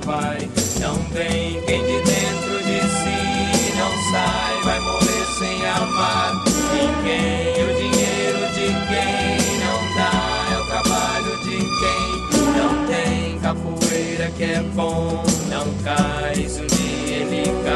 vai. Não vem quem de dentro de si não sai, vai morrer sem amar ninguém. O dinheiro de quem não dá é o trabalho de quem não tem. Capoeira que é bom, não cai, se um dia ele